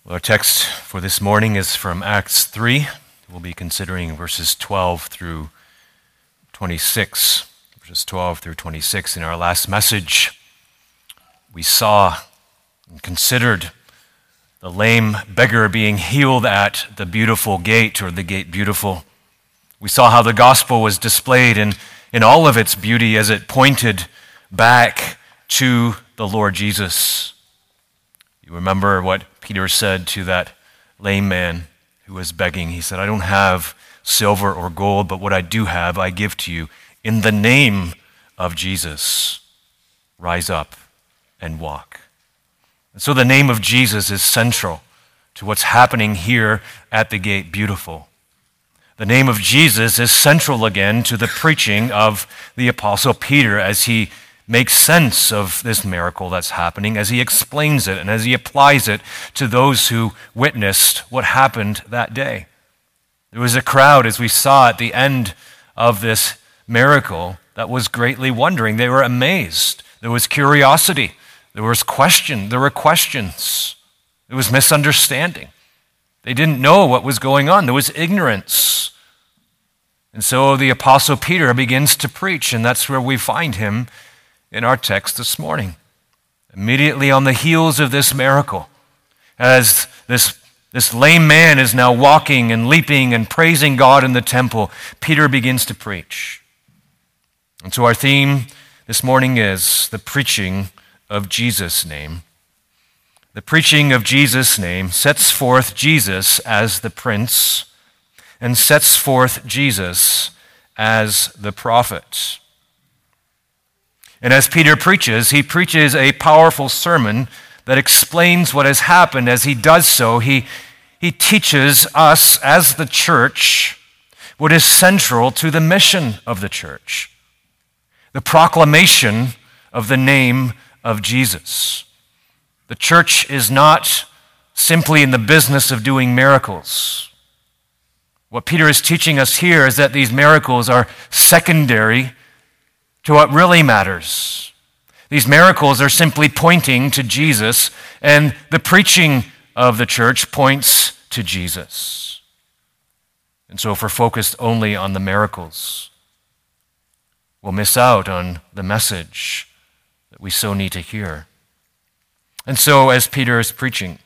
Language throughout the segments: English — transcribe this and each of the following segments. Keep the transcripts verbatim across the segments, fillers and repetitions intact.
Well, our text for this morning is from Acts three. We'll be considering verses twelve through twenty-six. Verses twelve through twenty-six. In our last message, we saw and considered the lame beggar being healed at the beautiful gate, or the gate beautiful. We saw how the gospel was displayed in, in all of its beauty as it pointed back to the Lord Jesus. You remember what Peter said to that lame man who was begging. He said, "I don't have silver or gold, but what I do have I give to you. In the name of Jesus, rise up and walk." And so the name of Jesus is central to what's happening here at the gate beautiful. The name of Jesus is central again to the preaching of the Apostle Peter as he makes sense of this miracle that's happening, as he explains it and as he applies it to those who witnessed what happened that day. There was a crowd, as we saw at the end of this miracle, that was greatly wondering. They were amazed. There was curiosity. There was question. There were questions. There was misunderstanding. They didn't know what was going on. There was ignorance. And so the Apostle Peter begins to preach, and that's where we find him in our text this morning. Immediately on the heels of this miracle, as this, this lame man is now walking and leaping and praising God in the temple, Peter begins to preach. And so our theme this morning is the preaching of Jesus' name. The preaching of Jesus' name sets forth Jesus as the Prince and sets forth Jesus as the prophet. And as Peter preaches, he preaches a powerful sermon that explains what has happened. As he does so, he, he teaches us as the church what is central to the mission of the church: the proclamation of the name of Jesus. The church is not simply in the business of doing miracles. What Peter is teaching us here is that these miracles are secondary to what really matters. These miracles are simply pointing to Jesus, and the preaching of the church points to Jesus. And so if we're focused only on the miracles, we'll miss out on the message that we so need to hear. And so as Peter is preaching,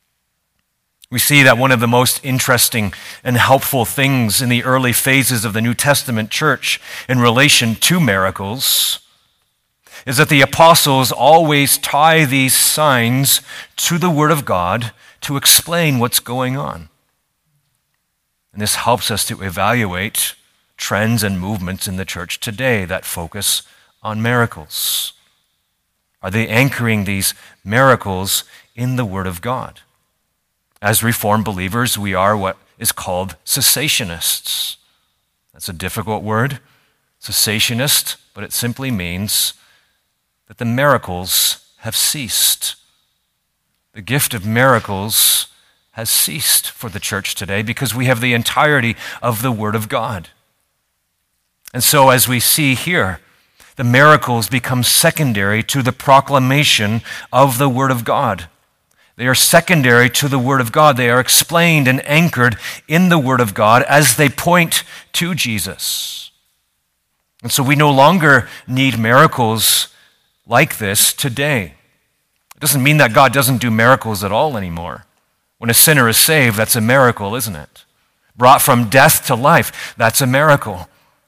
we see that one of the most interesting and helpful things in the early phases of the New Testament church in relation to miracles is that the apostles always tie these signs to the Word of God to explain what's going on. And this helps us to evaluate trends and movements in the church today that focus on miracles. Are they anchoring these miracles in the Word of God? As Reformed believers, we are what is called cessationists. That's a difficult word, cessationist, but it simply means that the miracles have ceased. The gift of miracles has ceased for the church today because we have the entirety of the Word of God. And so as we see here, the miracles become secondary to the proclamation of the Word of God. They are secondary to the Word of God. They are explained and anchored in the Word of God as they point to Jesus. And so we no longer need miracles like this today. It doesn't mean that God doesn't do miracles at all anymore. When a sinner is saved, that's a miracle, isn't it? Brought from death to life, that's a miracle.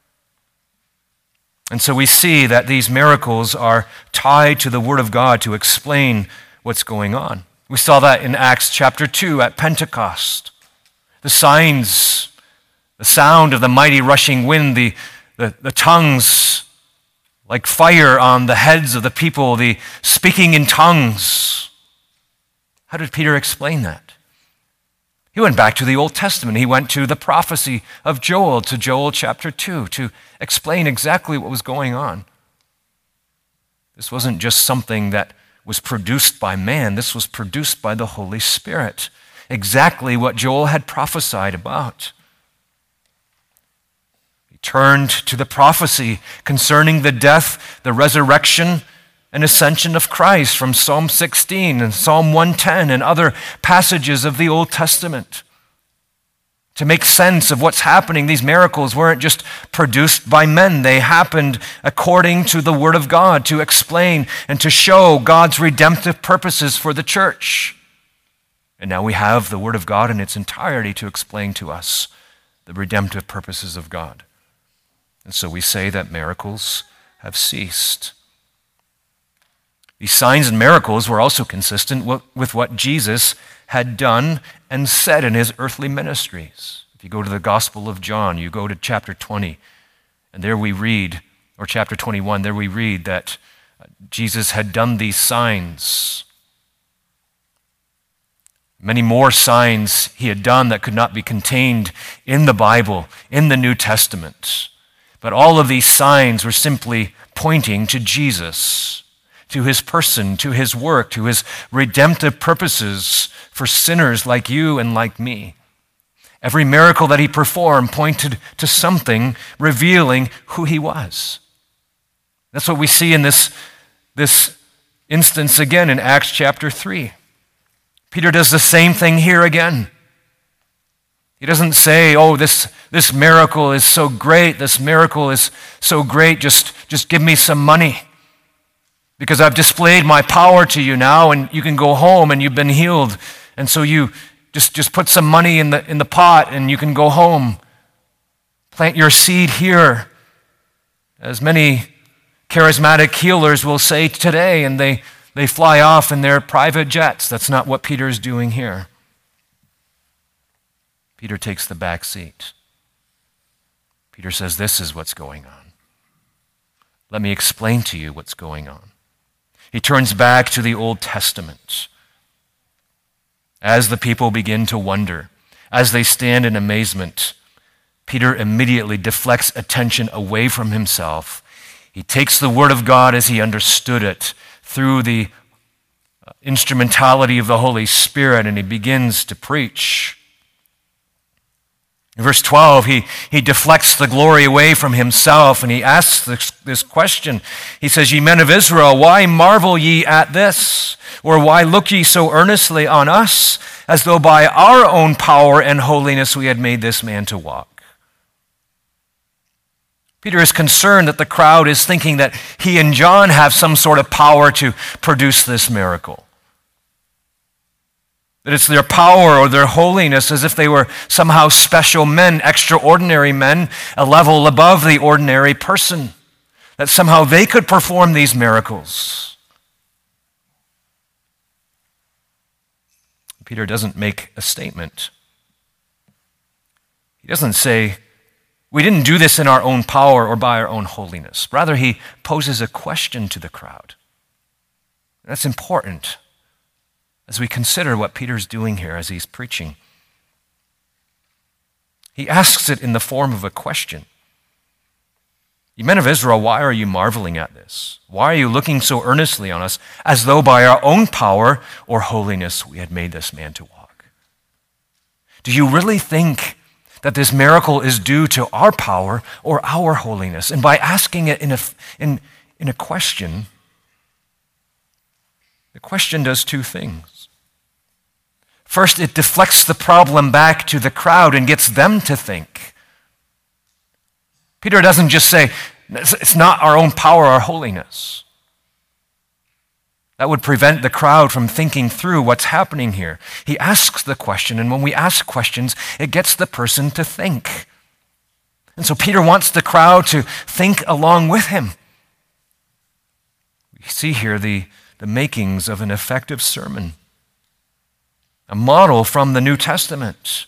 And so we see that these miracles are tied to the Word of God to explain what's going on. We saw that in Acts chapter two at Pentecost. The signs, the sound of the mighty rushing wind, the, the, the tongues like fire on the heads of the people, the speaking in tongues. How did Peter explain that? He went back to the Old Testament. He went to the prophecy of Joel, to Joel chapter two, to explain exactly what was going on. This wasn't just something that was produced by man. This was produced by the Holy Spirit. Exactly what Joel had prophesied about. He turned to the prophecy concerning the death, the resurrection, and ascension of Christ from Psalm sixteen and Psalm one ten and other passages of the Old Testament. To make sense of what's happening, these miracles weren't just produced by men. They happened according to the Word of God to explain and to show God's redemptive purposes for the church. And now we have the Word of God in its entirety to explain to us the redemptive purposes of God. And so we say that miracles have ceased. These signs and miracles were also consistent with what Jesus had done and said in his earthly ministries. If you go to the Gospel of John, you go to chapter twenty, and there we read, or chapter twenty-one, there we read that Jesus had done these signs. Many more signs he had done that could not be contained in the Bible, in the New Testament. But all of these signs were simply pointing to Jesus, to his person, to his work, to his redemptive purposes for sinners like you and like me. Every miracle that he performed pointed to something revealing who he was. That's what we see in this, this instance again in Acts chapter three. Peter does the same thing here again. He doesn't say, oh, this, this miracle is so great, this miracle is so great, just, just give me some money. Because I've displayed my power to you now, and you can go home and you've been healed. And so you just, just put some money in the, in the pot and you can go home. Plant your seed here. As many charismatic healers will say today, and they, they fly off in their private jets. That's not what Peter is doing here. Peter takes the back seat. Peter says, this is what's going on. Let me explain to you what's going on. He turns back to the Old Testament. As the people begin to wonder, as they stand in amazement, Peter immediately deflects attention away from himself. He takes the Word of God as he understood it through the instrumentality of the Holy Spirit, and he begins to preach. In verse twelve, he, he deflects the glory away from himself, and he asks this, this question. He says, Ye men of Israel, why marvel ye at this? Or why look ye so earnestly on us, as though by our own power and holiness we had made this man to walk? Peter is concerned that the crowd is thinking that he and John have some sort of power to produce this miracle. That it's their power or their holiness, as if they were somehow special men, extraordinary men, a level above the ordinary person. That somehow they could perform these miracles. Peter doesn't make a statement. He doesn't say, we didn't do this in our own power or by our own holiness. Rather, he poses a question to the crowd. That's important as we consider what Peter's doing here as he's preaching. He asks it in the form of a question. You men of Israel, why are you marveling at this? Why are you looking so earnestly on us, as though by our own power or holiness we had made this man to walk? Do you really think that this miracle is due to our power or our holiness? And by asking it in a, in, in a question, the question does two things. First, it deflects the problem back to the crowd and gets them to think. Peter doesn't just say, it's not our own power or holiness. That would prevent the crowd from thinking through what's happening here. He asks the question, and when we ask questions, it gets the person to think. And so Peter wants the crowd to think along with him. We see here the, the makings of an effective sermon, a model from the New Testament.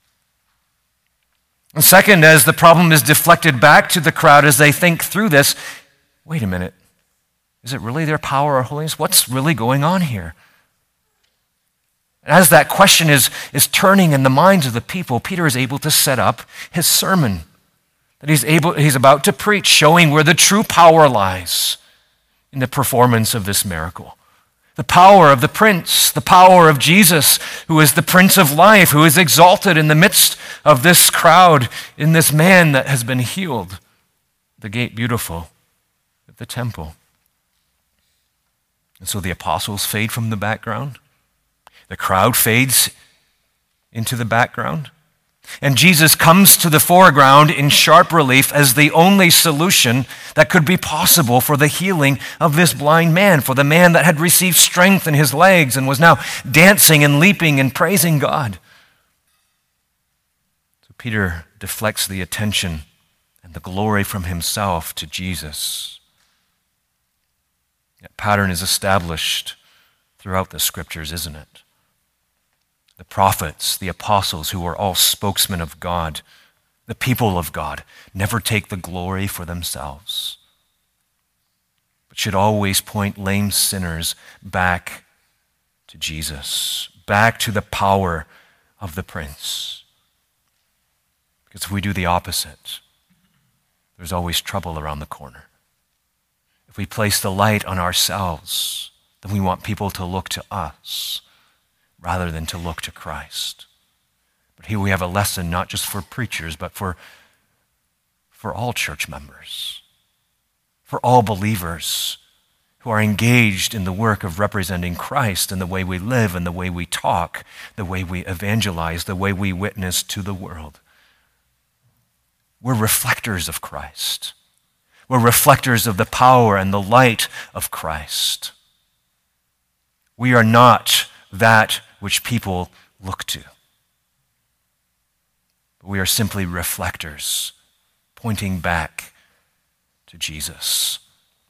And second, as the problem is deflected back to the crowd as they think through this, wait a minute, is it really their power or holiness? What's really going on here? And as that question is, is turning in the minds of the people, Peter is able to set up his sermon that he's able he's about to preach, showing where the true power lies in the performance of this miracle. The power of the Prince, the power of Jesus, who is the Prince of life, who is exalted in the midst of this crowd, in this man that has been healed, the gate beautiful at the temple. And so the apostles fade from the background. The crowd fades into the background. And Jesus comes to the foreground in sharp relief as the only solution that could be possible for the healing of this blind man, for the man that had received strength in his legs and was now dancing and leaping and praising God. So Peter deflects the attention and the glory from himself to Jesus. That pattern is established throughout the scriptures, isn't it? The prophets, the apostles, who are all spokesmen of God, the people of God, never take the glory for themselves, but should always point lame sinners back to Jesus, back to the power of the Prince. Because if we do the opposite, there's always trouble around the corner. If we place the light on ourselves, then we want people to look to us rather than to look to Christ. But here we have a lesson not just for preachers, but for, for all church members, for all believers who are engaged in the work of representing Christ in the way we live, and the way we talk, the way we evangelize, the way we witness to the world. We're reflectors of Christ. We're reflectors of the power and the light of Christ. We are not that which people look to. But we are simply reflectors, pointing back to Jesus.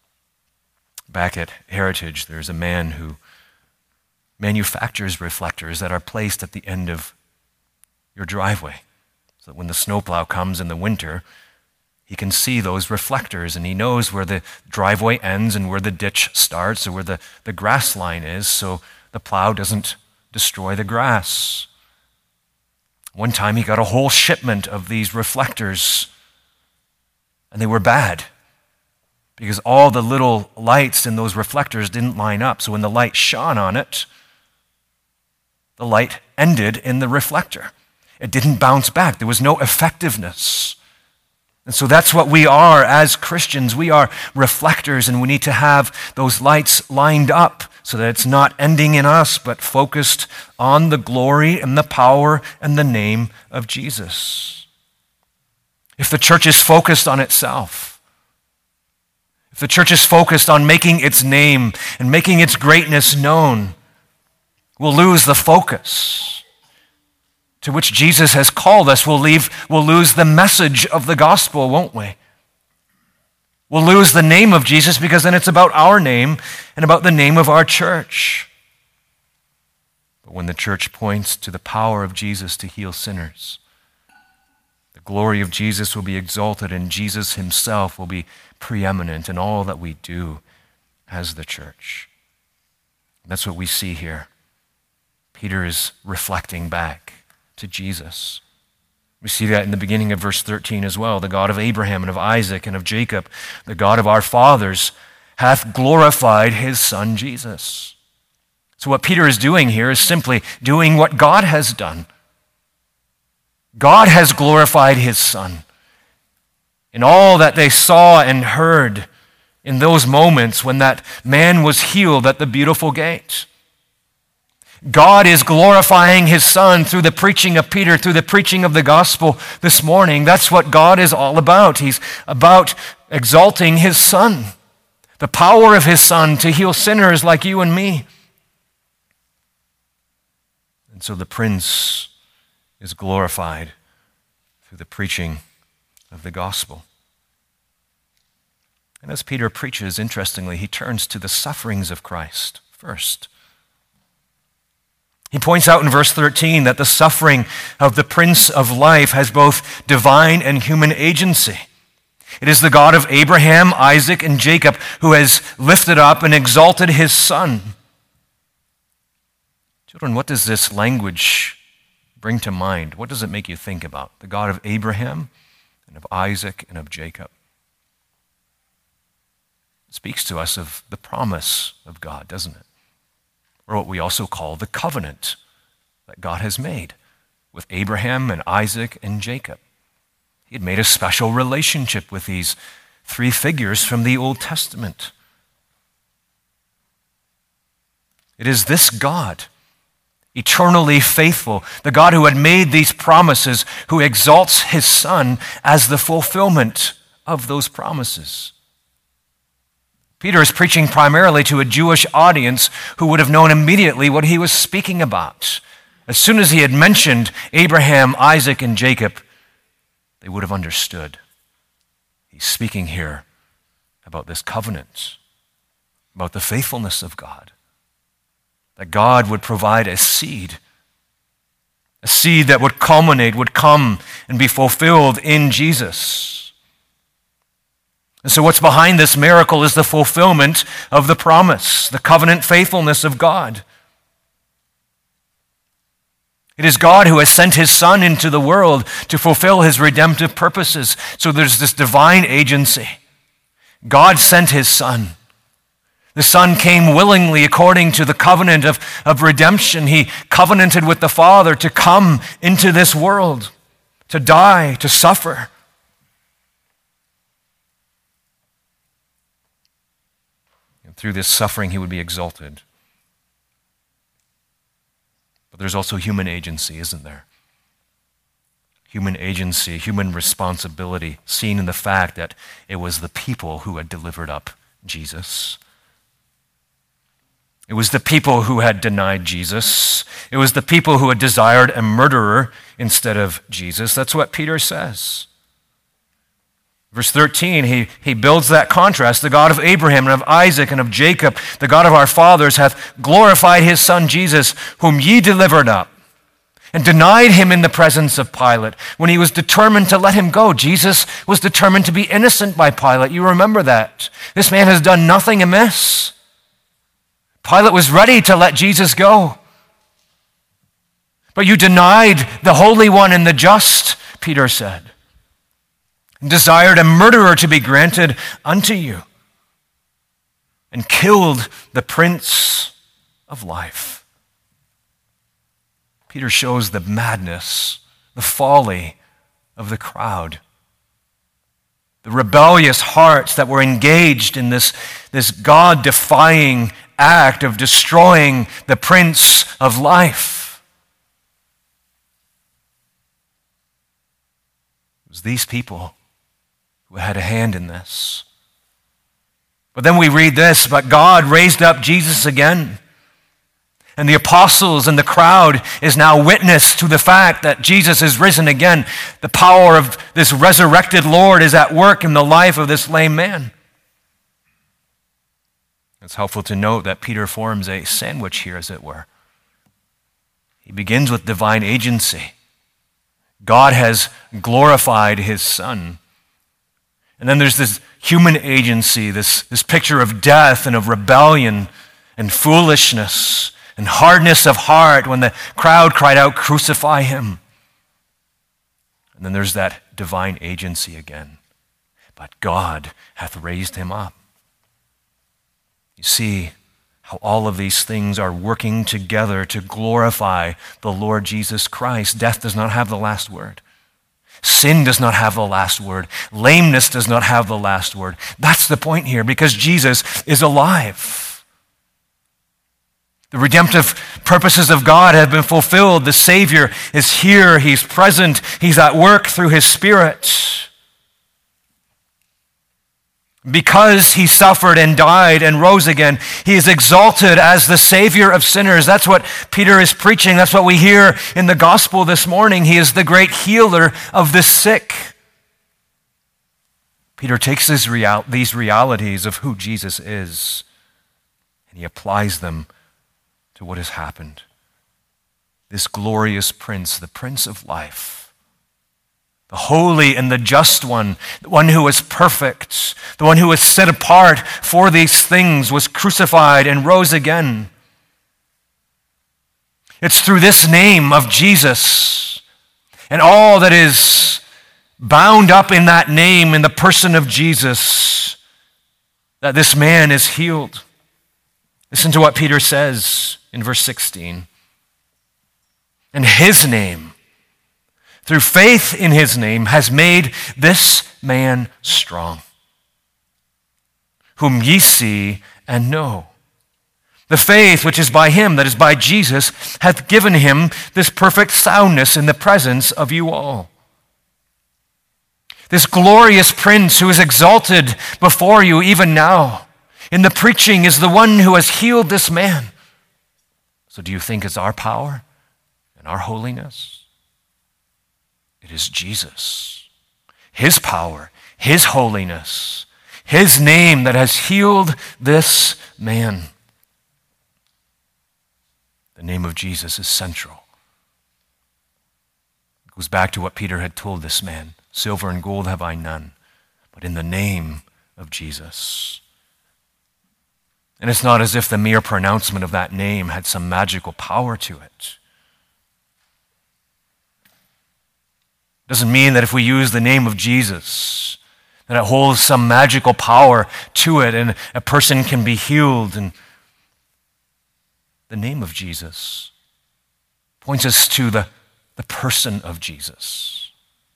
Back at Heritage, there's a man who manufactures reflectors that are placed at the end of your driveway, so that when the snowplow comes in the winter, he can see those reflectors, and he knows where the driveway ends and where the ditch starts, or where the, the grass line is, so the plow doesn't destroy the grass. One time he got a whole shipment of these reflectors, and they were bad because all the little lights in those reflectors didn't line up. So when the light shone on it, the light ended in the reflector. It didn't bounce back. There was no effectiveness. And so that's what we are as Christians. We are reflectors, and we need to have those lights lined up so that it's not ending in us, but focused on the glory and the power and the name of Jesus. If the church is focused on itself, if the church is focused on making its name and making its greatness known, we'll lose the focus to which Jesus has called us. We'll leave, we'll lose the message of the gospel, won't we? We'll lose the name of Jesus, because then it's about our name and about the name of our church. But when the church points to the power of Jesus to heal sinners, the glory of Jesus will be exalted, and Jesus himself will be preeminent in all that we do as the church. And that's what we see here. Peter is reflecting back to Jesus. We see that in the beginning of verse thirteen as well. The God of Abraham and of Isaac and of Jacob, the God of our fathers, hath glorified his Son Jesus. So what Peter is doing here is simply doing what God has done. God has glorified his Son. In all that they saw and heard in those moments when that man was healed at the beautiful gate, God is glorifying his Son through the preaching of Peter, through the preaching of the gospel this morning. That's what God is all about. He's about exalting his Son, the power of his Son to heal sinners like you and me. And so the Prince is glorified through the preaching of the gospel. And as Peter preaches, interestingly, he turns to the sufferings of Christ first. He points out in verse thirteen that the suffering of the Prince of Life has both divine and human agency. It is the God of Abraham, Isaac, and Jacob who has lifted up and exalted his Son. Children, what does this language bring to mind? What does it make you think about? The God of Abraham and of Isaac and of Jacob. It speaks to us of the promise of God, doesn't it? Or what we also call the covenant that God has made with Abraham and Isaac and Jacob. He had made a special relationship with these three figures from the Old Testament. It is this God, eternally faithful, the God who had made these promises, who exalts his Son as the fulfillment of those promises. Peter is preaching primarily to a Jewish audience who would have known immediately what he was speaking about. As soon as he had mentioned Abraham, Isaac, and Jacob, they would have understood. He's speaking here about this covenant, about the faithfulness of God, that God would provide a seed, a seed that would culminate, would come and be fulfilled in Jesus. And so what's behind this miracle is the fulfillment of the promise, the covenant faithfulness of God. It is God who has sent his Son into the world to fulfill his redemptive purposes. So there's this divine agency. God sent his Son. The Son came willingly according to the covenant of, of redemption. He covenanted with the Father to come into this world, to die, to suffer. And through this suffering, he would be exalted. But there's also human agency, isn't there? Human agency, human responsibility, seen in the fact that it was the people who had delivered up Jesus. It was the people who had denied Jesus. It was the people who had desired a murderer instead of Jesus. That's what Peter says. Verse thirteen, he, he builds that contrast. The God of Abraham and of Isaac and of Jacob, the God of our fathers, hath glorified his Son Jesus, whom ye delivered up, and denied him in the presence of Pilate. When he was determined to let him go, Jesus was determined to be innocent by Pilate. You remember that. This man has done nothing amiss. Pilate was ready to let Jesus go. But you denied the Holy One and the just, Peter said, and desired a murderer to be granted unto you, and killed the Prince of Life. Peter shows the madness, the folly of the crowd, the rebellious hearts that were engaged in this, this God-defying act of destroying the Prince of Life. It was these people who had a hand in this. But then we read this, but God raised up Jesus again. And the apostles and the crowd is now witness to the fact that Jesus is risen again. The power of this resurrected Lord is at work in the life of this lame man. It's helpful to note that Peter forms a sandwich here, as it were. He begins with divine agency. God has glorified his Son. And then there's this human agency, this, this picture of death and of rebellion and foolishness and hardness of heart when the crowd cried out, "Crucify him." And then there's that divine agency again. But God hath raised him up. You see how all of these things are working together to glorify the Lord Jesus Christ. Death does not have the last word. Sin does not have the last word. Lameness does not have the last word. That's the point here, because Jesus is alive. The redemptive purposes of God have been fulfilled. The Savior is here. He's present. He's at work through his Spirit. Because he suffered and died and rose again, he is exalted as the Savior of sinners. That's what Peter is preaching. That's what we hear in the gospel this morning. He is the great healer of the sick. Peter takes his real- these realities of who Jesus is, and he applies them to what has happened. This glorious Prince, the Prince of Life, the holy and the just one, the one who was perfect, the one who was set apart for these things, was crucified and rose again. It's through this name of Jesus and all that is bound up in that name, in the person of Jesus, that this man is healed. Listen to what Peter says in verse sixteen. And his name, through faith in his name, has made this man strong, whom ye see and know. The faith which is by him, that is by Jesus, hath given him this perfect soundness in the presence of you all. This glorious Prince who is exalted before you even now in the preaching is the one who has healed this man. So do you think it's our power and our holiness? It is Jesus, his power, his holiness, his name that has healed this man. The name of Jesus is central. It goes back to what Peter had told this man. Silver and gold have I none, but in the name of Jesus. And it's not as if the mere pronouncement of that name had some magical power to it. It doesn't mean that if we use the name of Jesus, that it holds some magical power to it and a person can be healed. And the name of Jesus points us to the, the person of Jesus.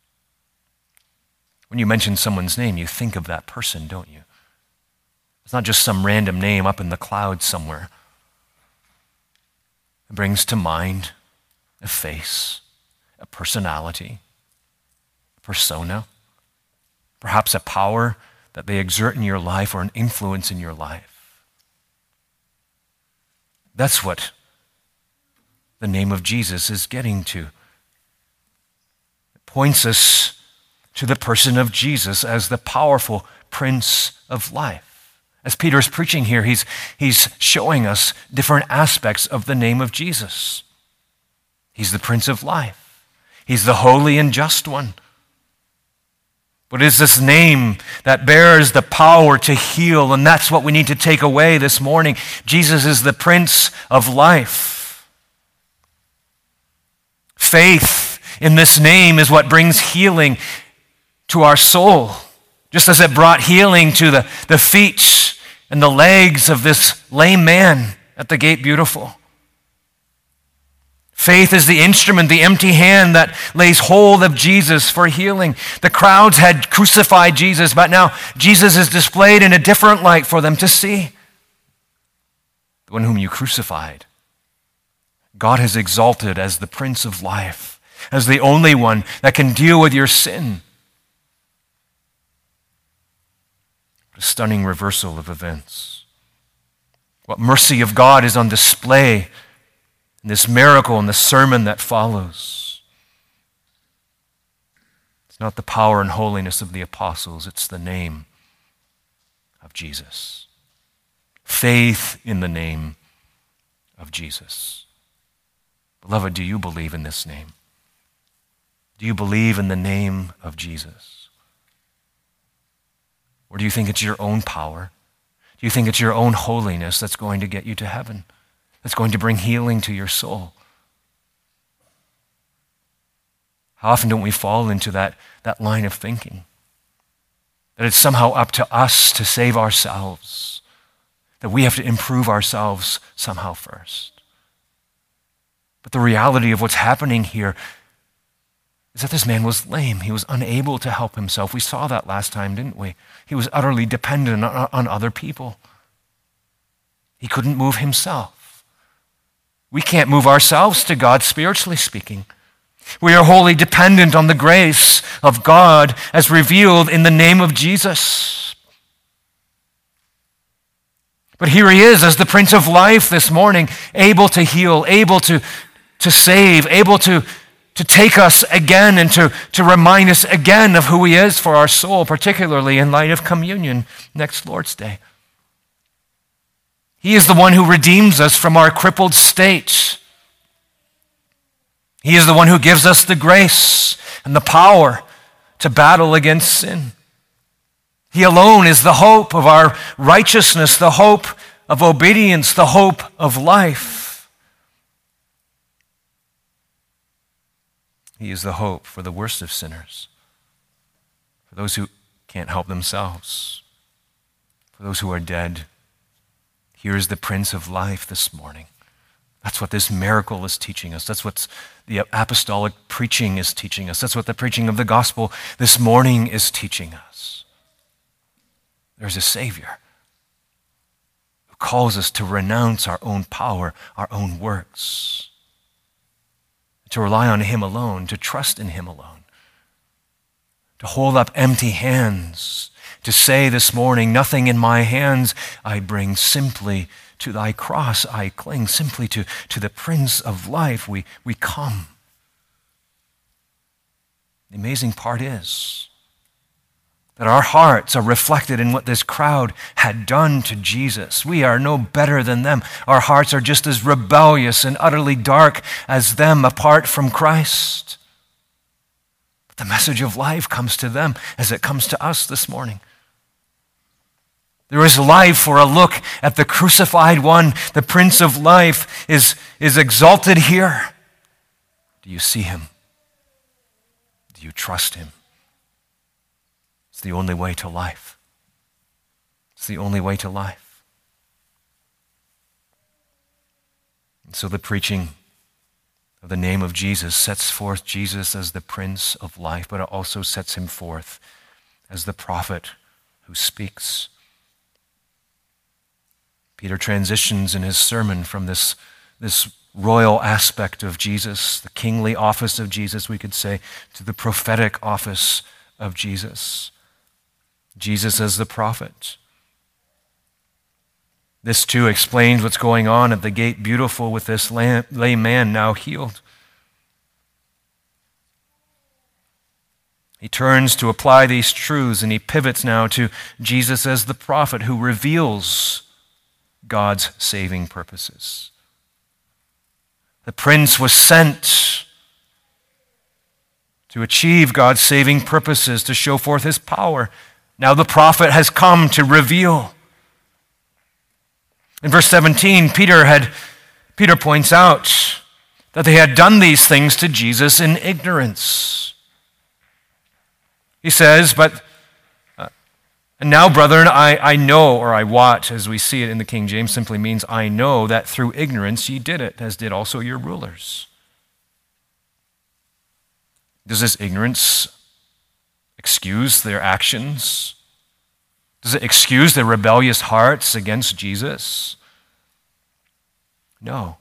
When you mention someone's name, you think of that person, don't you? It's not just some random name up in the clouds somewhere. It brings to mind a face, a personality, a persona, perhaps a power that they exert in your life or an influence in your life. That's what the name of Jesus is getting to. It points us to the person of Jesus as the powerful Prince of Life. As Peter is preaching here, he's, he's showing us different aspects of the name of Jesus. He's the Prince of Life. He's the holy and just one. But it is this name that bears the power to heal, and that's what we need to take away this morning. Jesus is the Prince of Life. Faith in this name is what brings healing to our soul, just as it brought healing to the, the feet and the legs of this lame man at the gate beautiful. Faith is the instrument, the empty hand that lays hold of Jesus for healing. The crowds had crucified Jesus, but now Jesus is displayed in a different light for them to see. The one whom you crucified, God has exalted as the Prince of Life, as the only one that can deal with your sin. A stunning reversal of events. What mercy of God is on display in this miracle and the sermon that follows. It's not the power and holiness of the apostles, it's the name of Jesus. Faith in the name of Jesus. Beloved, do you believe in this name? Do you believe in the name of Jesus? Or do you think it's your own power? Do you think it's your own holiness that's going to get you to heaven? That's going to bring healing to your soul? How often don't we fall into that, that line of thinking? That it's somehow up to us to save ourselves. That we have to improve ourselves somehow first. But the reality of what's happening here is that this man was lame. He was unable to help himself. We saw that last time, didn't we? He was utterly dependent on, on other people. He couldn't move himself. We can't move ourselves to God, spiritually speaking. We are wholly dependent on the grace of God as revealed in the name of Jesus. But here he is as the Prince of Life this morning, able to heal, able to, to save, able to to take us again and to, to remind us again of who he is for our soul, particularly in light of communion next Lord's Day. He is the one who redeems us from our crippled state. He is the one who gives us the grace and the power to battle against sin. He alone is the hope of our righteousness, the hope of obedience, the hope of life. He is the hope for the worst of sinners, for those who can't help themselves, for those who are dead. Here is the Prince of Life this morning. That's what this miracle is teaching us. That's what the apostolic preaching is teaching us. That's what the preaching of the gospel this morning is teaching us. There's a Savior who calls us to renounce our own power, our own works, to rely on him alone, to trust in him alone, to hold up empty hands, to say this morning, nothing in my hands I bring, simply to thy cross I cling, simply to, to the Prince of Life we, we come. The amazing part is that our hearts are reflected in what this crowd had done to Jesus. We are no better than them. Our hearts are just as rebellious and utterly dark as them apart from Christ. But the message of life comes to them as it comes to us this morning. There is life for a look at the crucified one. The Prince of Life is, is exalted here. Do you see him? Do you trust him? It's the only way to life. It's the only way to life. And so the preaching of the name of Jesus sets forth Jesus as the Prince of Life, but it also sets him forth as the prophet who speaks. Peter transitions in his sermon from this, this royal aspect of Jesus, the kingly office of Jesus, we could say, to the prophetic office of Jesus. Jesus as the prophet. This too explains what's going on at the gate beautiful with this lame man now healed. He turns to apply these truths and he pivots now to Jesus as the prophet who reveals God's saving purposes. The prince was sent to achieve God's saving purposes, to show forth his power. Now the prophet has come to reveal. In verse seventeen, Peter had Peter points out that they had done these things to Jesus in ignorance. He says, but uh, and now, brethren, I, I know, or I wot, as we see it in the King James, simply means I know that through ignorance ye did it, as did also your rulers. Does this ignorance excuse their actions? Does it excuse their rebellious hearts against Jesus? No.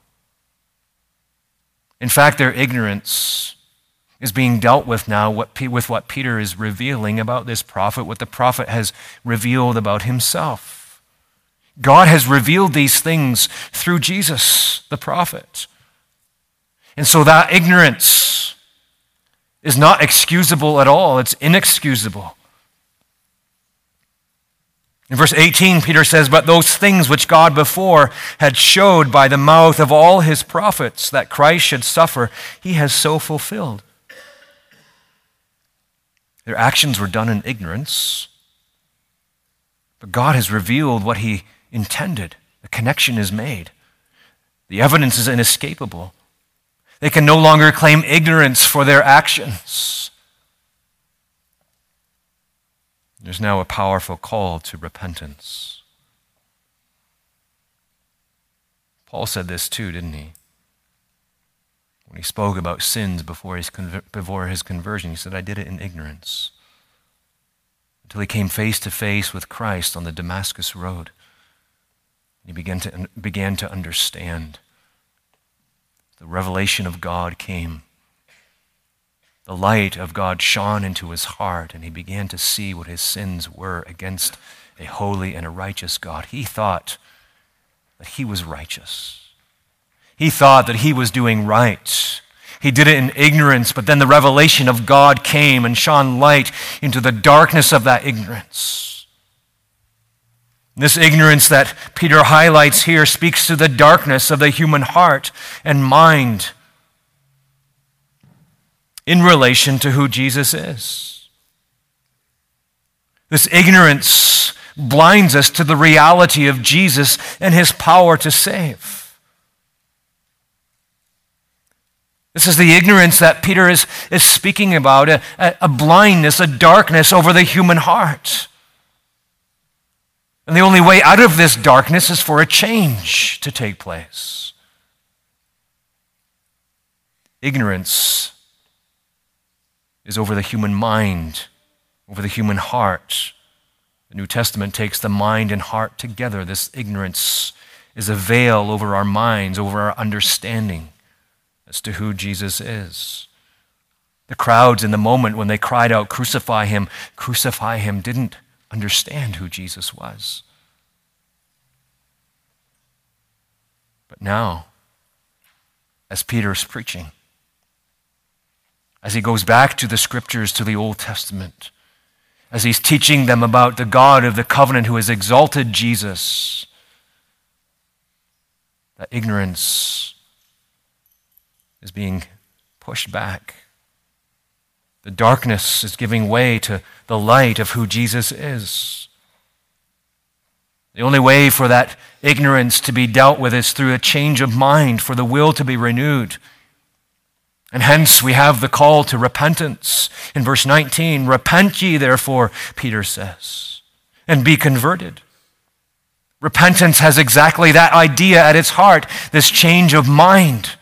In fact, their ignorance is being dealt with now with what Peter is revealing about this prophet, what the prophet has revealed about himself. God has revealed these things through Jesus, the prophet. And so that ignorance is not excusable at all. It's inexcusable. In verse eighteen, Peter says, but those things which God before had showed by the mouth of all his prophets that Christ should suffer, he has so fulfilled. Their actions were done in ignorance, but God has revealed what he intended. The connection is made. The evidence is inescapable. They can no longer claim ignorance for their actions. There's now a powerful call to repentance. Paul said this too, didn't he? When he spoke about sins before his, before his conversion, he said, I did it in ignorance. Until he came face to face with Christ on the Damascus Road. He began to, began to understand. The revelation of God came. The light of God shone into his heart, and he began to see what his sins were against a holy and a righteous God. He thought that he was righteous. He thought that he was doing right. He did it in ignorance, but then the revelation of God came and shone light into the darkness of that ignorance. This ignorance that Peter highlights here speaks to the darkness of the human heart and mind in relation to who Jesus is. This ignorance blinds us to the reality of Jesus and his power to save. This is the ignorance that Peter is, is speaking about, a, a blindness, a darkness over the human heart. And the only way out of this darkness is for a change to take place. Ignorance is over the human mind, over the human heart, The New Testament takes the mind and heart together. This ignorance is a veil over our minds, over our understanding as to who Jesus is. The crowds in the moment when they cried out, "Crucify him, crucify him," didn't understand who Jesus was. But now, as Peter's preaching, as he goes back to the scriptures, to the Old Testament, as he's teaching them about the God of the covenant who has exalted Jesus, that ignorance is being pushed back. The darkness is giving way to the light of who Jesus is. The only way for that ignorance to be dealt with is through a change of mind, for the will to be renewed. And hence we have the call to repentance. In verse nineteen, "Repent ye therefore," Peter says, "and be converted." Repentance has exactly that idea at its heart, this change of mind.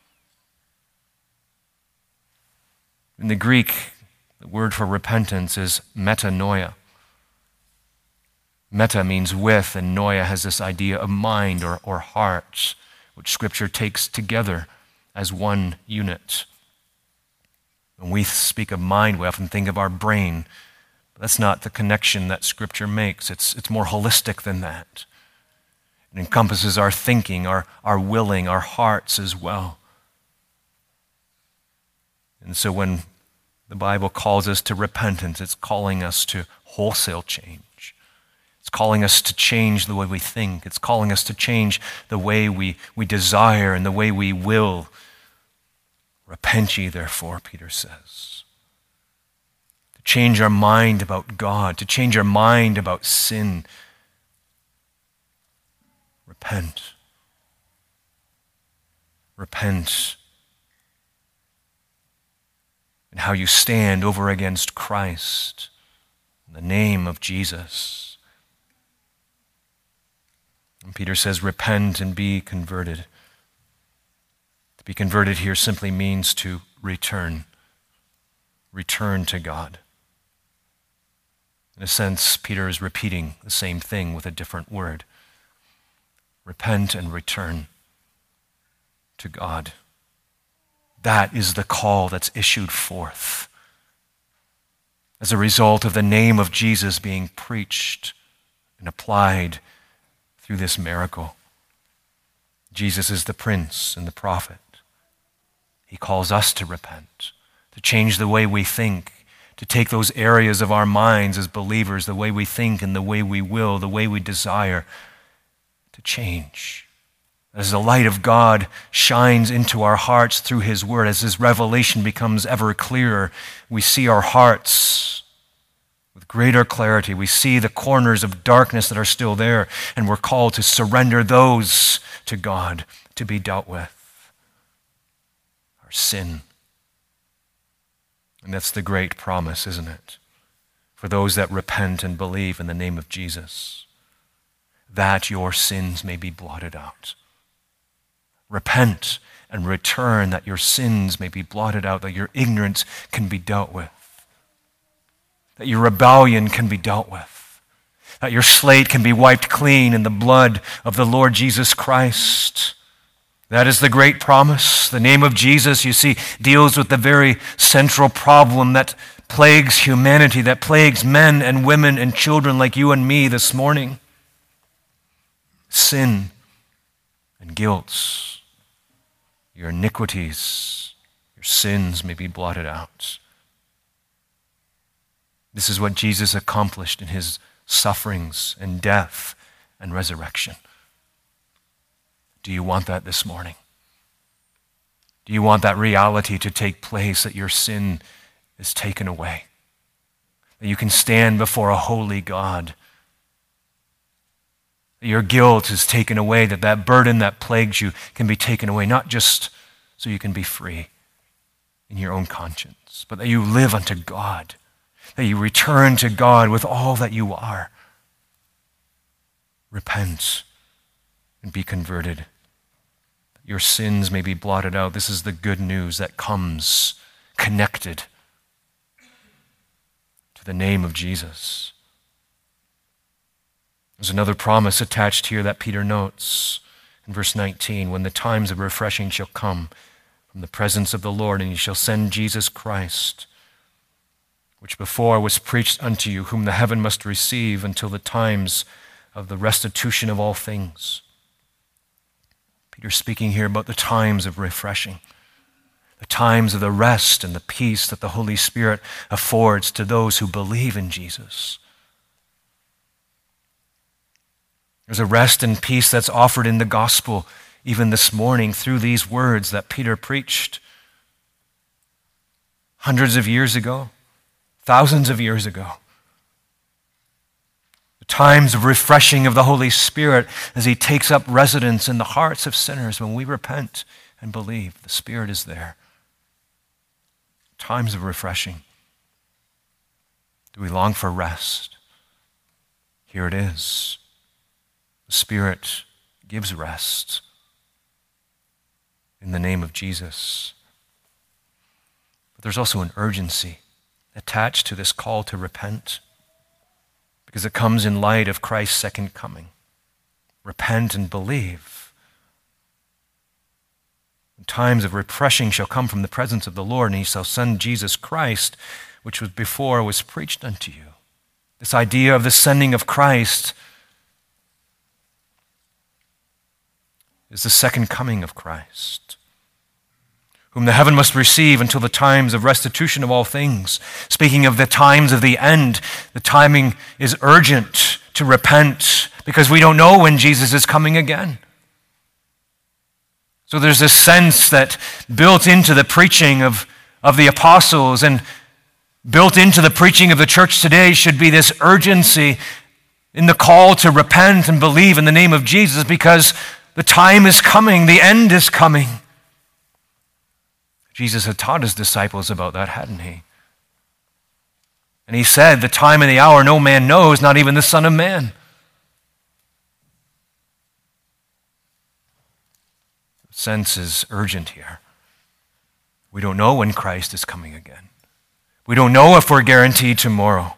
In the Greek, the word for repentance is metanoia. Meta means with, and noia has this idea of mind or, or heart, which Scripture takes together as one unit. When we speak of mind, we often think of our brain. But that's not the connection that Scripture makes. It's, it's more holistic than that. It encompasses our thinking, our, our willing, our hearts as well. And so when the Bible calls us to repentance, it's calling us to wholesale change. It's calling us to change the way we think. It's calling us to change the way we, we desire and the way we will. Repent ye, therefore, Peter says. To change our mind about God, to change our mind about sin. Repent. Repent. And how you stand over against Christ in the name of Jesus. And Peter says, repent and be converted. To be converted here simply means to return. Return to God. In a sense, Peter is repeating the same thing with a different word. Repent and return to God. That is the call that's issued forth as a result of the name of Jesus being preached and applied through this miracle. Jesus is the Prince and the Prophet. He calls us to repent, to change the way we think, to take those areas of our minds as believers, the way we think and the way we will, the way we desire, to change. As the light of God shines into our hearts through His Word, as His revelation becomes ever clearer, we see our hearts with greater clarity. We see the corners of darkness that are still there, and we're called to surrender those to God to be dealt with. Our sin. And that's the great promise, isn't it? For those that repent and believe in the name of Jesus, that your sins may be blotted out. Repent and return that your sins may be blotted out, that your ignorance can be dealt with, that your rebellion can be dealt with, that your slate can be wiped clean in the blood of the Lord Jesus Christ. That is the great promise. The name of Jesus, you see, deals with the very central problem that plagues humanity, that plagues men and women and children like you and me this morning. Sin and guilt. Your iniquities, your sins may be blotted out. This is what Jesus accomplished in His sufferings and death and resurrection. Do you want that this morning? Do you want that reality to take place, that your sin is taken away? That you can stand before a holy God? That your guilt is taken away, that that burden that plagues you can be taken away, not just so you can be free in your own conscience, but that you live unto God, that you return to God with all that you are. Repent and be converted. Your sins may be blotted out. This is the good news that comes connected to the name of Jesus. There's another promise attached here that Peter notes in verse nineteen, when the times of refreshing shall come from the presence of the Lord, and he shall send Jesus Christ, which before was preached unto you, whom the heaven must receive until the times of the restitution of all things. Peter's speaking here about the times of refreshing, the times of the rest and the peace that the Holy Spirit affords to those who believe in Jesus. There's a rest and peace that's offered in the gospel even this morning through these words that Peter preached hundreds of years ago, thousands of years ago. The times of refreshing of the Holy Spirit as he takes up residence in the hearts of sinners when we repent and believe. The Spirit is there. Times of refreshing. Do we long for rest? Here it is. The Spirit gives rest in the name of Jesus. But there's also an urgency attached to this call to repent, because it comes in light of Christ's second coming. Repent and believe. Times of refreshing shall come from the presence of the Lord, and he shall send Jesus Christ, which was before was preached unto you. This idea of the sending of Christ is the second coming of Christ, whom the heaven must receive until the times of restitution of all things. Speaking of the times of the end, the timing is urgent to repent because we don't know when Jesus is coming again. So there's this sense that built into the preaching of, of the apostles and built into the preaching of the church today should be this urgency in the call to repent and believe in the name of Jesus, because the time is coming, the end is coming. Jesus had taught his disciples about that, hadn't he? And he said, the time and the hour no man knows, not even the Son of Man. The sense is urgent here. We don't know when Christ is coming again. We don't know if we're guaranteed tomorrow.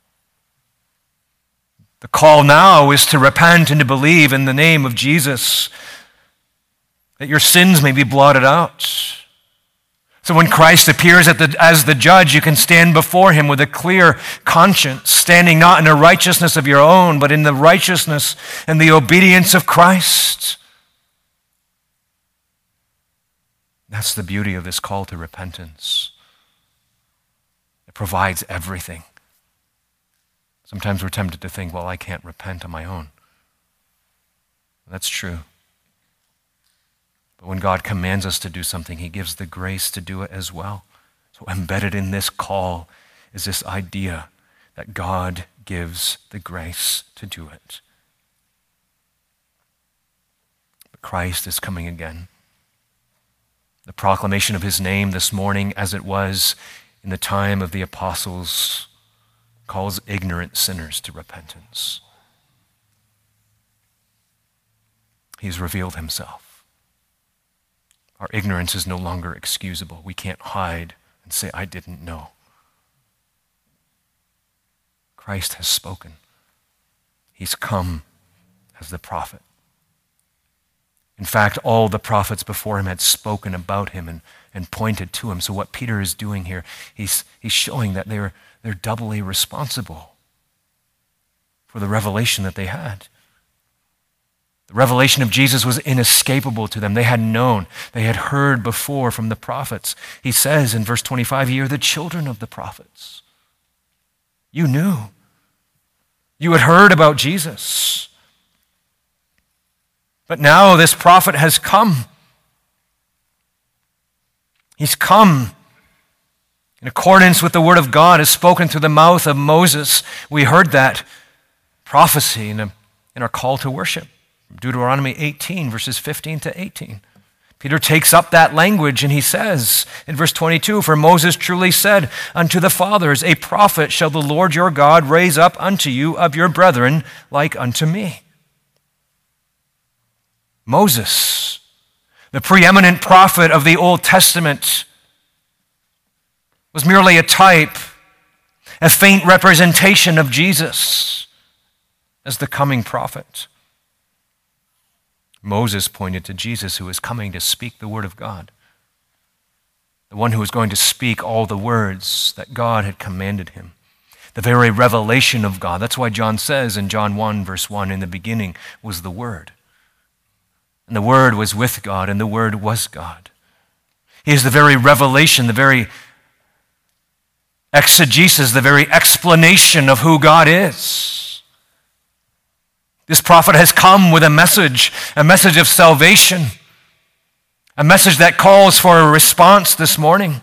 The call now is to repent and to believe in the name of Jesus, that your sins may be blotted out. So when Christ appears at the, as the judge, you can stand before him with a clear conscience, standing not in a righteousness of your own, but in the righteousness and the obedience of Christ. That's the beauty of this call to repentance. It provides everything. Sometimes we're tempted to think, well, I can't repent on my own. That's true. But when God commands us to do something, he gives the grace to do it as well. So embedded in this call is this idea that God gives the grace to do it. But Christ is coming again. The proclamation of his name this morning, as it was in the time of the apostles, calls ignorant sinners to repentance. He's revealed himself. Our ignorance is no longer excusable. We can't hide and say, I didn't know. Christ has spoken. He's come as the prophet. In fact, all the prophets before him had spoken about him and, and pointed to him. So what Peter is doing here, he's, he's showing that they're, they're doubly responsible for the revelation that they had. The revelation of Jesus was inescapable to them. They had known, they had heard before from the prophets. He says in verse twenty-five, "Ye are the children of the prophets." You knew. You had heard about Jesus. But now this prophet has come. He's come in accordance with the word of God as spoken through the mouth of Moses. We heard that prophecy in, a, in our call to worship. Deuteronomy eighteen, verses fifteen to eighteen. Peter takes up that language and he says in verse twenty-two, "For Moses truly said unto the fathers, A prophet shall the Lord your God raise up unto you of your brethren like unto me." Moses, the preeminent prophet of the Old Testament, was merely a type, a faint representation of Jesus. as the coming prophet. Moses pointed to Jesus, who was coming to speak the word of God, the one who was going to speak all the words that God had commanded him, the very revelation of God. That's why John says in John one, verse one, in the beginning was the Word. And the Word was with God, and the Word was God. He is the very revelation, the very exegesis, the very explanation of who God is. This prophet has come with a message, a message of salvation, a message that calls for a response this morning.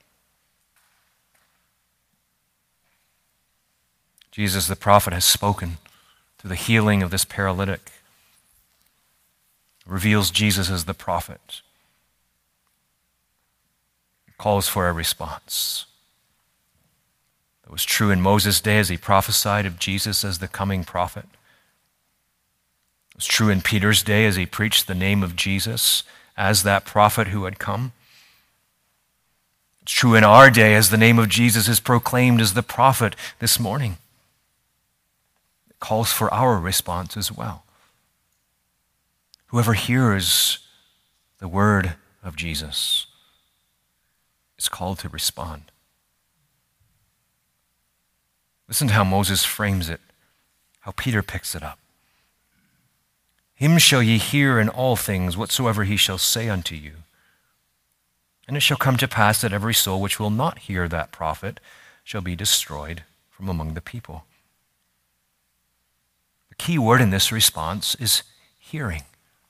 Jesus the prophet has spoken through the healing of this paralytic. Reveals Jesus as the prophet. Calls for a response. That was true in Moses' day as he prophesied of Jesus as the coming prophet. It was true in Peter's day as he preached the name of Jesus as that prophet who had come. It's true in our day as the name of Jesus is proclaimed as the prophet this morning. It calls for our response as well. Whoever hears the word of Jesus is called to respond. Listen to how Moses frames it, how Peter picks it up. Him shall ye hear in all things whatsoever he shall say unto you. And it shall come to pass that every soul which will not hear that prophet shall be destroyed from among the people. The key word in this response is hearing.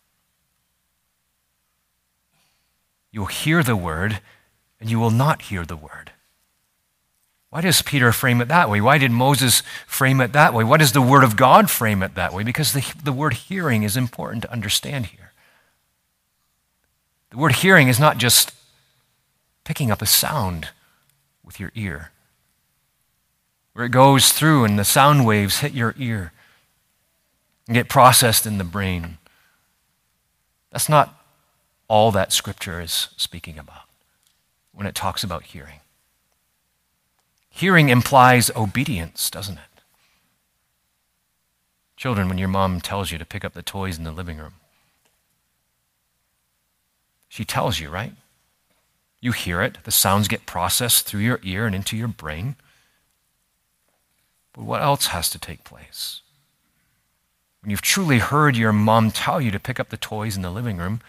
You will hear the word, and you will not hear the word. Why does Peter frame it that way? Why did Moses frame it that way? Why does the Word of God frame it that way? Because the, the word hearing is important to understand here. The word hearing is not just picking up a sound with your ear, where it goes through and the sound waves hit your ear and get processed in the brain. That's not all that Scripture is speaking about when it talks about hearing. Hearing implies obedience, doesn't it? Children, when your mom tells you to pick up the toys in the living room, she tells you, right? You hear it. The sounds get processed through your ear and into your brain. But what else has to take place? When you've truly heard your mom tell you to pick up the toys in the living room,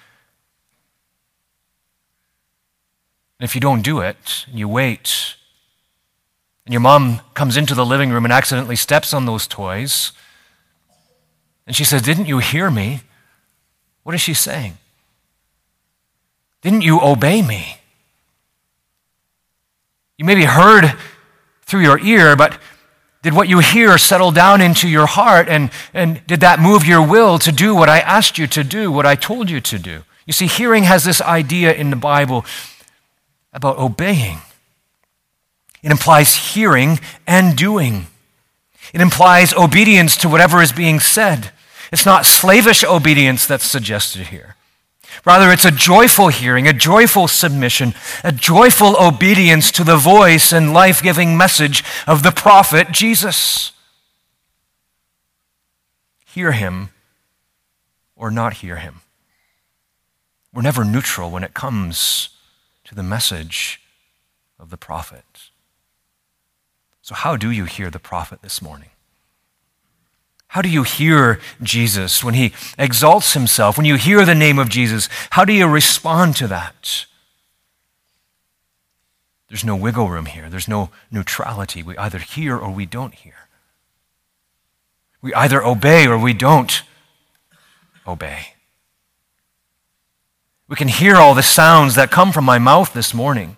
and if you don't do it, and you wait, and your mom comes into the living room and accidentally steps on those toys, and she says, "Didn't you hear me?" What is she saying? Didn't you obey me? You maybe heard through your ear, but did what you hear settle down into your heart, and, and did that move your will to do what I asked you to do, what I told you to do? You see, hearing has this idea in the Bible about obeying. It implies hearing and doing. It implies obedience to whatever is being said. It's not slavish obedience that's suggested here. Rather, it's a joyful hearing, a joyful submission, a joyful obedience to the voice and life-giving message of the prophet Jesus. Hear him or not hear him. We're never neutral when it comes to the message of the prophet. So how do you hear the prophet this morning? How do you hear Jesus when he exalts himself? When you hear the name of Jesus, how do you respond to that? There's no wiggle room here. There's no neutrality. We either hear or we don't hear. We either obey or we don't obey. We can hear all the sounds that come from my mouth this morning.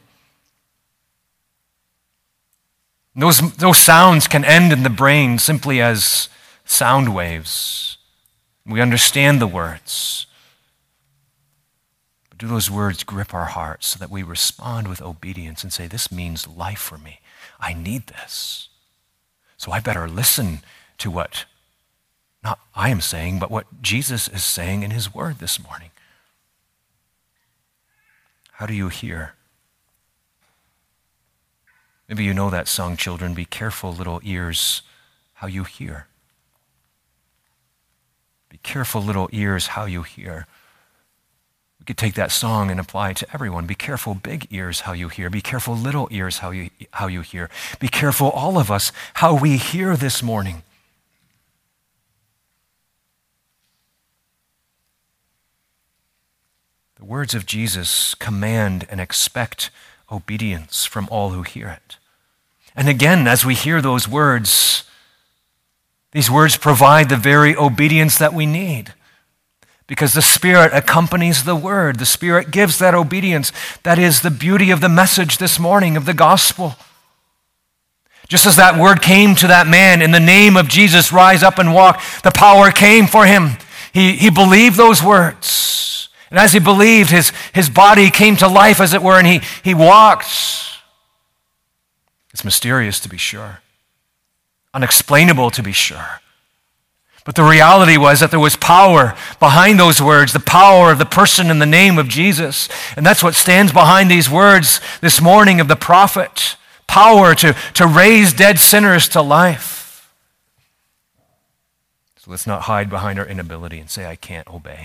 Those, those sounds can end in the brain simply as sound waves. We understand the words. But do those words grip our hearts so that we respond with obedience and say, this means life for me. I need this. So I better listen to what, not I am saying, but what Jesus is saying in his word this morning. How do you hear? Maybe you know that song, children. Be careful, little ears, how you hear. Be careful, little ears, how you hear. We could take that song and apply it to everyone. Be careful, big ears, how you hear. Be careful, little ears, how you, how you hear. Be careful, all of us, how we hear this morning. The words of Jesus command and expect obedience from all who hear it. And again, as we hear those words, these words provide the very obedience that we need. Because the Spirit accompanies the word. The Spirit gives that obedience. That is the beauty of the message this morning of the gospel. Just as that word came to that man, in the name of Jesus, rise up and walk, the power came for him. He, he believed those words. And as he believed, his, his body came to life, as it were, and he, he walked. It's mysterious, to be sure. Unexplainable, to be sure. But the reality was that there was power behind those words, the power of the person and the name of Jesus. And that's what stands behind these words this morning of the prophet. Power to, to raise dead sinners to life. So let's not hide behind our inability and say, I can't obey.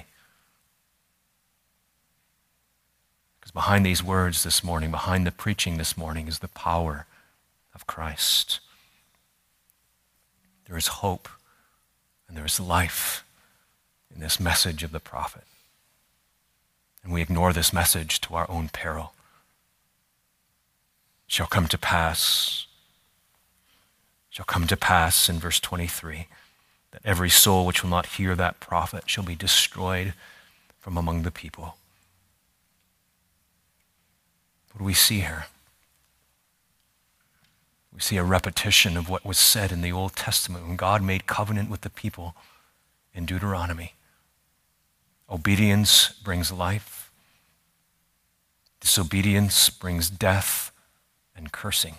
Because behind these words this morning, behind the preaching this morning, is the power of Christ. There is hope. And there is life in this message of the prophet. And we ignore this message to our own peril. It shall come to pass, shall come to pass in verse twenty-three, that every soul which will not hear that prophet shall be destroyed from among the people. What do we see here? We see a repetition of what was said in the Old Testament when God made covenant with the people in Deuteronomy. Obedience brings life. Disobedience brings death and cursing.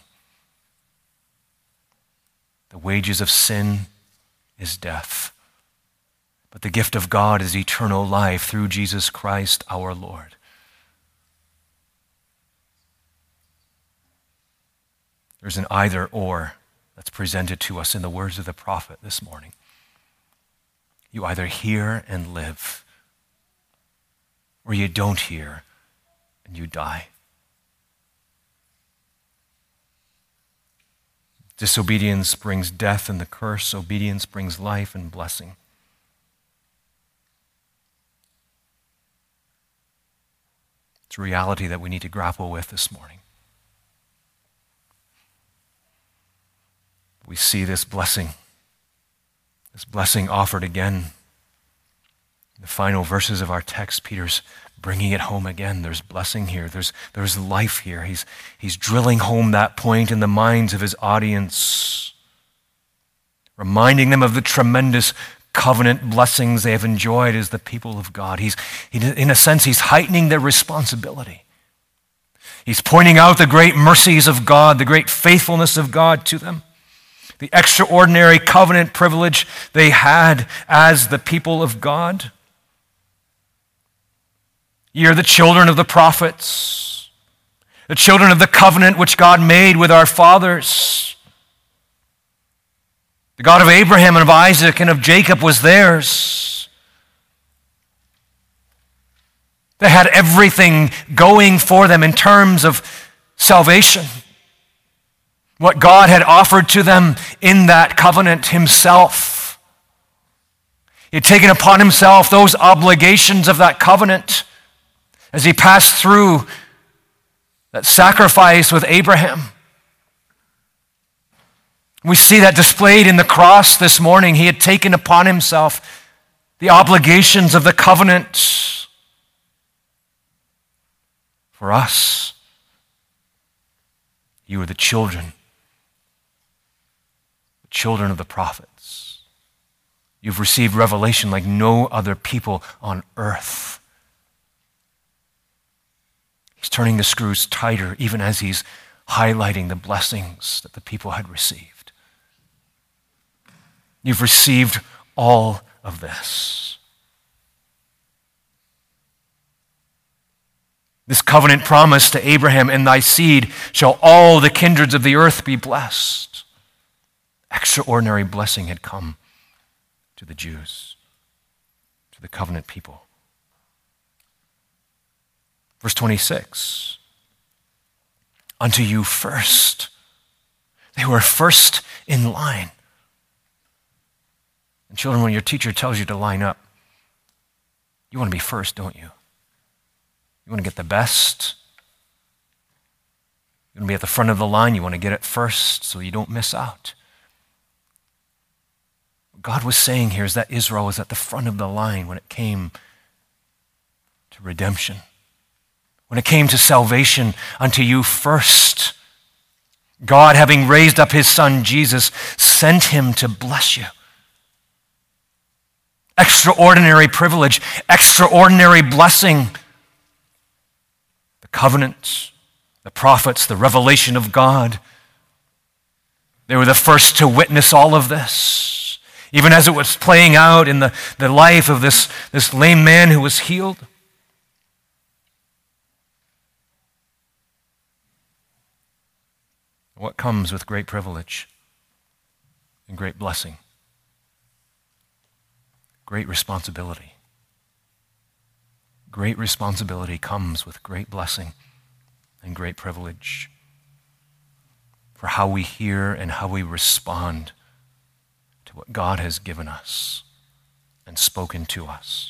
The wages of sin is death, but the gift of God is eternal life through Jesus Christ our Lord. There's an either or that's presented to us in the words of the prophet this morning. You either hear and live, or you don't hear and you die. Disobedience brings death and the curse. Obedience brings life and blessing. It's a reality that we need to grapple with this morning. We see this blessing, this blessing offered again. In the final verses of our text, Peter's bringing it home again. There's blessing here. There's, there's life here. He's, he's drilling home that point in the minds of his audience, reminding them of the tremendous covenant blessings they have enjoyed as the people of God. He's, he, in a sense, he's heightening their responsibility. He's pointing out the great mercies of God, the great faithfulness of God to them. The extraordinary covenant privilege they had as the people of God. Ye are the children of the prophets, the children of the covenant which God made with our fathers. The God of Abraham and of Isaac and of Jacob was theirs. They had everything going for them in terms of salvation. What God had offered to them in that covenant himself. He had taken upon himself those obligations of that covenant as he passed through that sacrifice with Abraham. We see that displayed in the cross this morning. He had taken upon himself the obligations of the covenant for us. You are the children. Children of the prophets. You've received revelation like no other people on earth. He's turning the screws tighter even as he's highlighting the blessings that the people had received. You've received all of this. This covenant promise to Abraham, in thy seed shall all the kindreds of the earth be blessed. Extraordinary blessing had come to the Jews. to the covenant people. Verse twenty-six, unto you first. They were first in line. And children, when your teacher tells you to line up, you want to be first, don't you? You want to get the best. You want to be at the front of the line. You want to get it first so you don't miss out. What God was saying here is that Israel was at the front of the line when it came to redemption. When it came to salvation, unto you first. God, having raised up his son Jesus, sent him to bless you. Extraordinary privilege, extraordinary blessing. The covenant, the prophets, the revelation of God. They were the first to witness all of this. Even as it was playing out in the, the life of this, this lame man who was healed. What comes with great privilege and great blessing? Great responsibility. Great responsibility comes with great blessing and great privilege for how we hear and how we respond to what God has given us and spoken to us.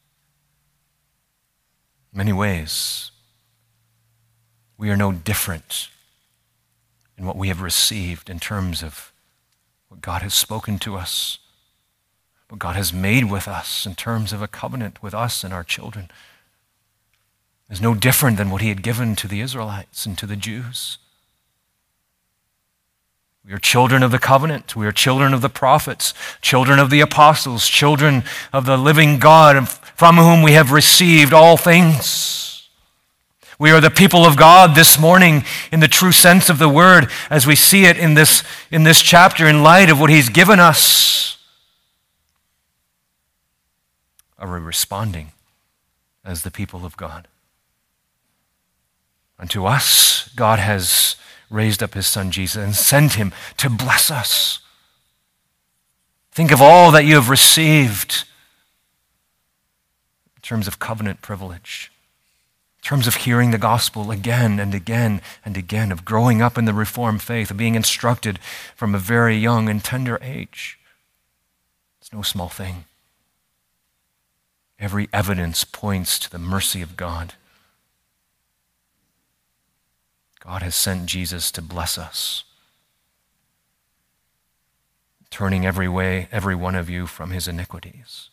In many ways, we are no different in what we have received in terms of what God has spoken to us, what God has made with us in terms of a covenant with us and our children. Is no different than what he had given to the Israelites and to the Jews. We are children of the covenant. We are children of the prophets, children of the apostles, children of the living God from whom we have received all things. We are the people of God this morning in the true sense of the word as we see it in this, in this chapter in light of what he's given us. Are we responding as the people of God? Unto us, God has raised up his son Jesus and sent him to bless us. Think of all that you have received in terms of covenant privilege. In terms of hearing the gospel again and again and again, of growing up in the Reformed faith, of being instructed from a very young and tender age. It's no small thing. Every evidence points to the mercy of God. God has sent Jesus to bless us, turning every way, every one of you from his iniquities.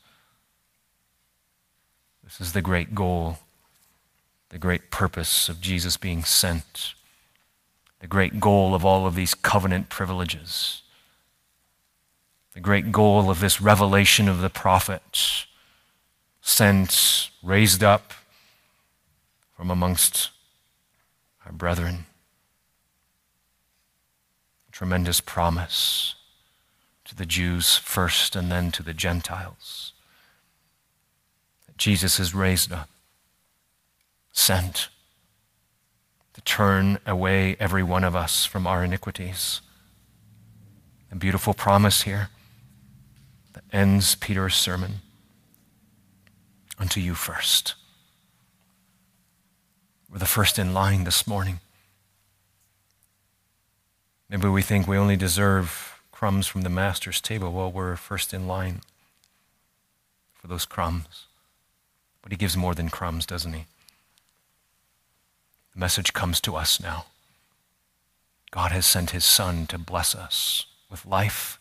This is the great goal, the great purpose of Jesus being sent, the great goal of all of these covenant privileges, the great goal of this revelation of the prophet, sent, raised up from amongst our brethren. A tremendous promise to the Jews first and then to the Gentiles. That Jesus is raised up, sent to turn away every one of us from our iniquities. A beautiful promise here that ends Peter's sermon. Unto you first. We're the first in line this morning. Maybe we think we only deserve crumbs from the master's table. Well, we're first in line for those crumbs. But he gives more than crumbs, doesn't he? The message comes to us now. God has sent his son to bless us with life,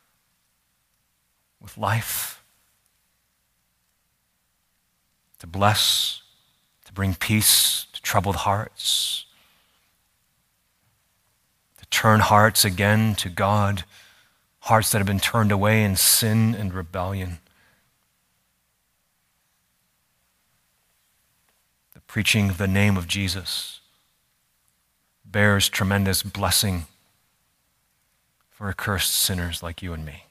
with life, to bless, to bring peace to troubled hearts, to turn hearts again to God, hearts that have been turned away in sin and rebellion. The preaching of the name of Jesus bears tremendous blessing for accursed sinners like you and me.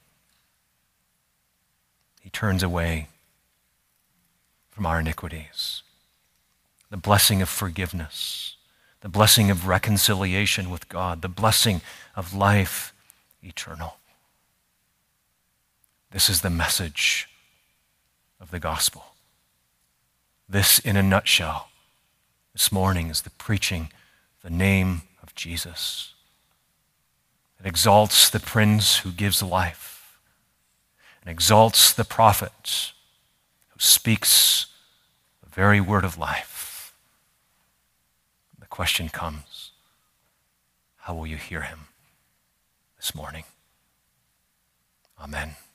He turns away from our iniquities. The blessing of forgiveness, the blessing of reconciliation with God, the blessing of life eternal. This is the message of the gospel. This, in a nutshell, this morning is the preaching the name of Jesus. It exalts the Prince who gives life, and exalts the prophet who speaks the very word of life. The question comes, how will you hear him this morning? Amen.